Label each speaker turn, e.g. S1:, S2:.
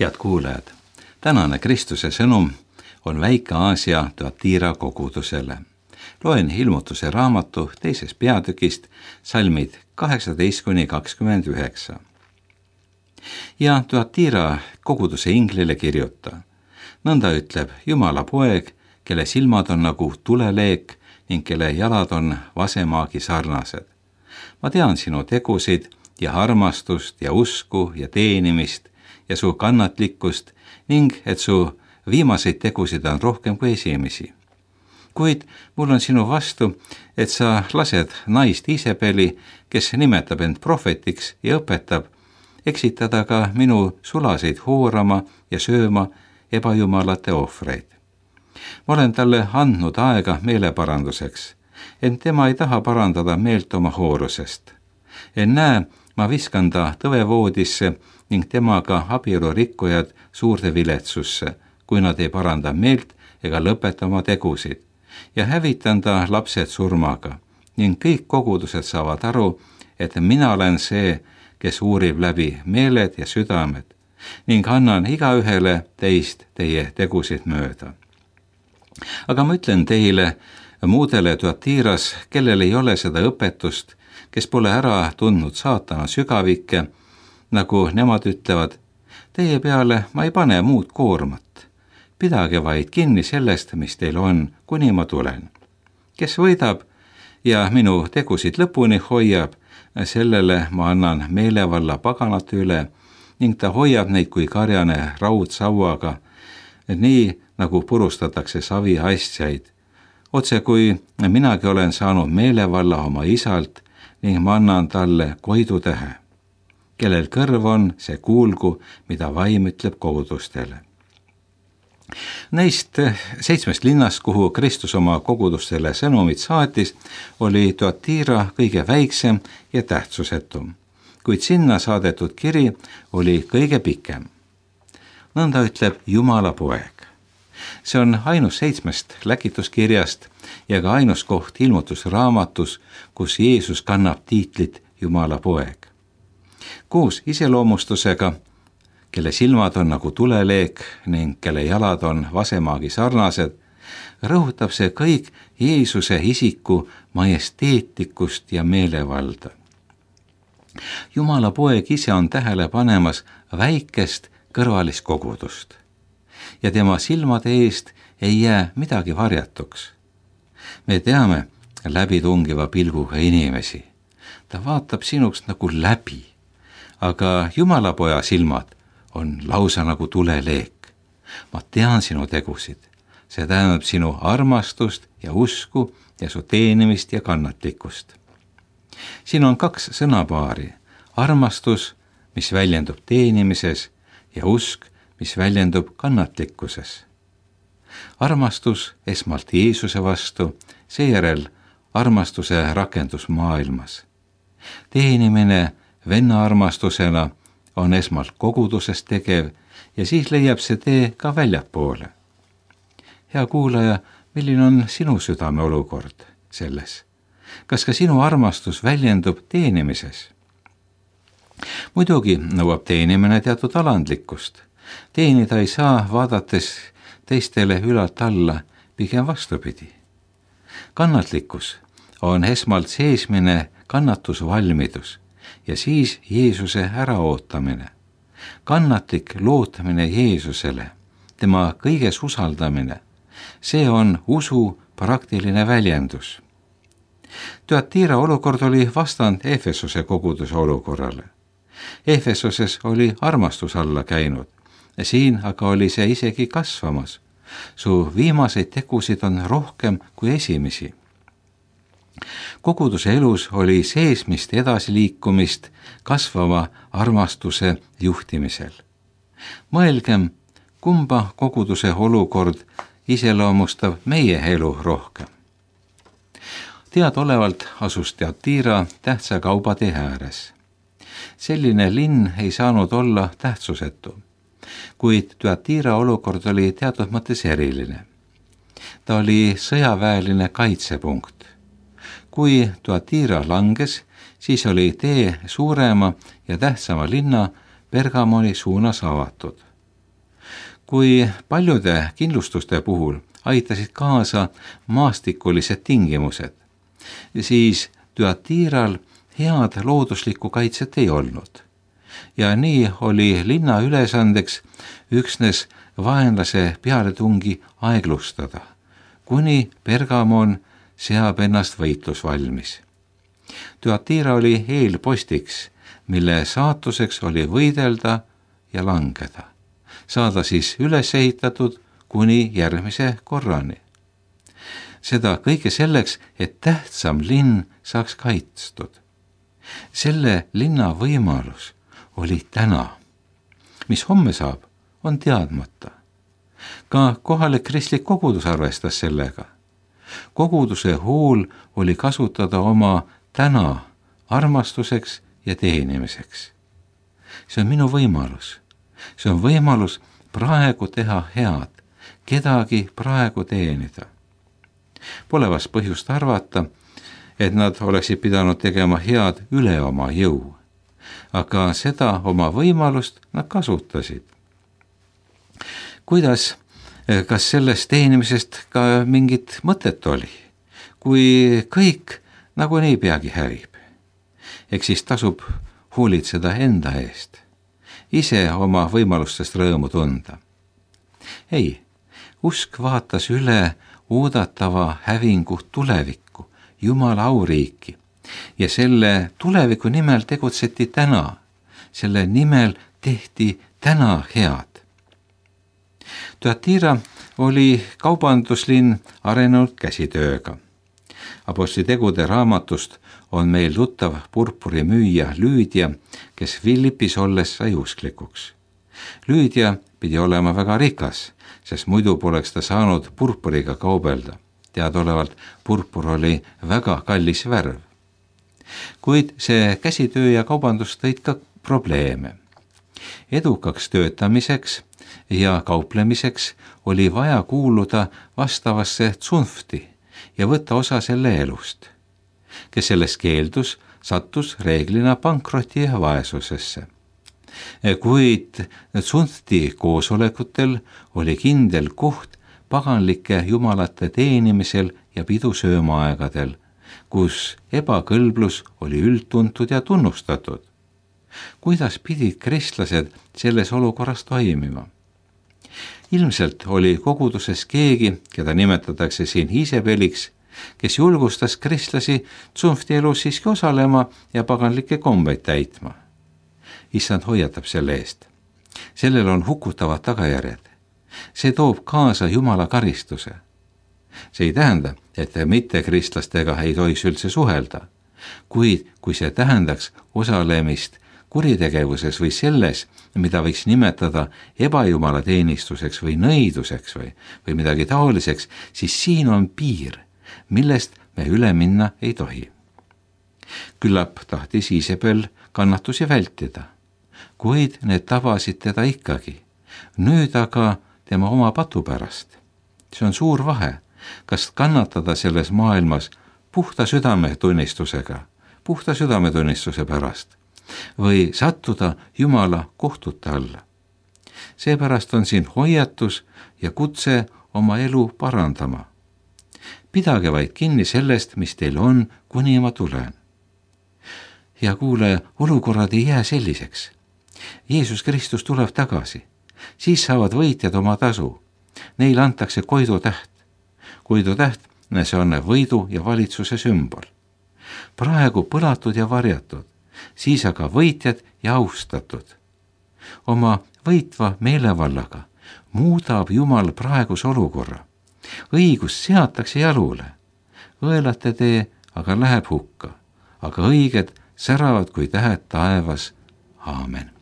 S1: Head kuulajad, tänane Kristuse sõnum on Väike-Aasia Thyatira kogudusele. Loen Ilmutuse raamatu 2. peatükist salmid 18-29. Ja Thyatira koguduse inglile kirjuta. Nõnda ütleb Jumala poeg, kelle silmad on nagu tuleleek ning kelle jalad on vasemaagi sarnased. Ma tean sinu tegusid ja armastust ja usku ja teenimist ja su kannatlikkust ning et su viimaseid tegusid on rohkem kui esimesi. Kuid mul on sinu vastu, et sa lased naist Iisabeli, kes nimetab end prohvetiks ja õpetab, eksitada ka minu sulaseid hoorama ja sööma ebajumalate ohvreid. Ma olen talle andnud aega meeleparanduseks, ent tema ei taha parandada meelt oma hoorusest. Ennäe, ma viskan ta tõvevoodisse ning temaga abielurikkujad suurde viletsusse, kui nad ei paranda meelt ega lõpeta oma tegusid, ja hävitan ta lapsed surmaga, ning kõik kogudused saavad aru, et mina olen see, kes uurib läbi meeled ja südamed, ning annan igaühele teist teie tegusid mööda. Aga ma ütlen teile, muudele Thyatiras, kellel ei ole seda õpetust, kes pole ära tundnud saatana sügavikke, nagu nemad ütlevad, teie peale ma ei pane muud koormat. Pidage vaid kinni sellest, mis teil on, kuni ma tulen. Kes võidab ja minu tegusid lõpuni hoiab, sellele ma annan meelevalla paganate üle ning ta hoiab neid kui karjane raudsauaga, nii nagu purustatakse savi asjaid. Otse kui minagi olen saanud meelevalla oma isalt ning ma annan talle koidutähe. Kellel kõrv on, see kuulgu, mida vaim ütleb kogudustele. Neist 7 linnast, kuhu Kristus oma kogudustele sõnumid saatis, oli Thyatira kõige väiksem ja tähtsusetum, kuid sinna saadetud kiri oli kõige pikem. Nõnda ütleb Jumala poeg. See on ainus 7 läkituskirjast ja ka ainus koht Ilmutusraamatus, kus Jeesus kannab tiitlit Jumala poeg. 6 iseloomustusega, kelle silmad on nagu tuleleek ning kelle jalad on vasemaagi sarnased, rõhutab see kõik Jeesuse isiku majesteetikust ja meelevalda. Jumala poeg ise on tähele panemas väikest kõrvalist kogudust ja tema silmade eest ei jää midagi varjatuks. Me teame läbitungiva pilguga inimesi. Ta vaatab sinuks nagu läbi. Aga Jumala poja silmad on lausa nagu tuleleek. Ma tean sinu tegusid. See tähendab sinu armastust ja usku ja su teenimist ja kannatlikkust. Siin on 2 sõnapaari. Armastus, mis väljendub teenimises, ja usk, mis väljendub kannatlikkuses. Armastus esmalt Jeesuse vastu, seejärel armastuse rakendus maailmas. Teenimine venna armastusena on esmalt koguduses tegev ja siis leiab see tee ka väljapoole. Hea kuulaja, milline on sinu südame olukord selles? Kas ka sinu armastus väljendub teenimises? Muidugi nõuab teenimine teatud alandlikkust. Teenida ei saa vaadates teistele ülalt alla, pigem vastupidi. Kannatlikkus on esmalt seesmine kannatusvalmidus ja siis Jeesuse äraootamine. Kannatlik lootmine Jeesusele, tema kõiges usaldamine, see on usu praktiline väljendus. Thyatira olukord oli vastand Efesuse koguduse olukorrale. Efesoses oli armastus alla käinud, siin aga oli see isegi kasvamas. Su viimaseid tegusid on rohkem kui esimesi. Koguduse elus oli seesmist edasiliikumist kasvava armastuse juhtimisel. Mõelgem, kumba koguduse olukord iseloomustab meie elu rohkem. Teadaolevalt asus Thyatira tähtsa kaubatee ääres. Selline linn ei saanud olla tähtsusetu, kuid Thyatira olukord oli teatud mõttes eriline. Ta oli sõjaväeline kaitsepunkt. Kui Thyatira langes, siis oli tee suurema ja tähtsama linna Pergamoni suunas avatud. Kui paljude kindlustuste puhul aitasid kaasa maastikulised tingimused, siis Thyatiral head looduslikku kaitset ei olnud. Ja nii oli linna ülesandeks üksnes vaenlase pealetungi aeglustada, kuni Pergamon seab ennast võitlusvalmis. Thyatira oli eelpostiks, mille saatuseks oli võidelda ja langeda, saada siis üles ehitatud kuni järgmise korrani. Seda kõige selleks, et tähtsam linn saaks kaitstud. Selle linna võimalus oli täna. Mis homme saab, on teadmata. Ka kohalik kristlik kogudus arvestas sellega. Koguduse hool oli kasutada oma täna armastuseks ja teenimiseks. See on minu võimalus. See on võimalus praegu teha head, kedagi praegu teenida. Pole vast põhjust arvata, et nad oleksid pidanud tegema head üle oma jõu, aga seda oma võimalust nad kasutasid. Kuidas, kas sellest teenimisest ka mingit mõtet oli, kui kõik nagunii peagi hävib? Eks siis tasub hoolitseda enda eest, ise oma võimalustest rõõmu tunda. Ei, usk vaatas üle oodatava hävingu tulevikku, Jumala auriiki, ja selle tuleviku nimel tegutseti täna. Selle nimel tehti täna head. Thyatira oli kaubanduslinn arenenud käsitööga. Apostlitegude raamatust on meil tuttav purpurimüüja Lüüdia, kes Philippis olles sai usklikuks. Lüüdia pidi olema väga rikas, sest muidu poleks ta saanud purpuriga kaubelda. Teadaolevalt purpur oli väga kallis värv. Kuid see käsitöö ja kaubandus tõid ka probleeme. Edukaks töötamiseks ja kauplemiseks oli vaja kuuluda vastavasse tsunfti ja võtta osa selle elust. Kes sellest keeldus, sattus reeglina pankroti ja vaesusesse. Kuid tsunfti koosolekutel oli kindel koht paganlike jumalate teenimisel ja pidusöömaaegadel, kus ebakõlblus oli üldtuntud ja tunnustatud. Kuidas pidid kristlased selles olukorras toimima? Ilmselt oli koguduses keegi, keda nimetatakse siin Iisabeliks, kes julgustas kristlasi tsunfti elus siiski osalema ja paganlikke kombeid täitma. Issand hoiatab selle eest. Sellel on hukutavad tagajärjed. See toob kaasa Jumala karistuse. See ei tähenda, et mittekristlastega ei tohiks üldse suhelda, kuid kui see tähendaks osalemist kuritegevuses või selles, mida võiks nimetada ebajumala teenistuseks või nõiduseks või midagi taoliseks, siis siin on piir, millest me üle minna ei tohi. Küllap tahtis Iisabel kannatusi vältida, kuid need tabasid teda ikkagi. Nüüd aga tema oma patu pärast. See on suur vahe, kas kannatada selles maailmas puhta südametunnistusega, puhta südametunnistuse pärast või sattuda Jumala kohtute alla. Seepärast on siin hoiatus ja kutse oma elu parandama. Pidage vaid kinni sellest, mis teil on, kuni ma tulen. Ja kuule, olukorrad ei jää selliseks. Jeesus Kristus tuleb tagasi. Siis saavad võitjad oma tasu. Neil antakse koidutäht. Koidutäht, see on võidu ja valitsuse sümbol. Praegu põlatud ja varjatud, siis aga võitjad ja austatud. Oma võitva meelevallaga muudab Jumal praeguse olukorra. Õigus seatakse jalule. Õelate tee aga läheb hukka, aga õiged säravad kui tähed taevas. Aamen.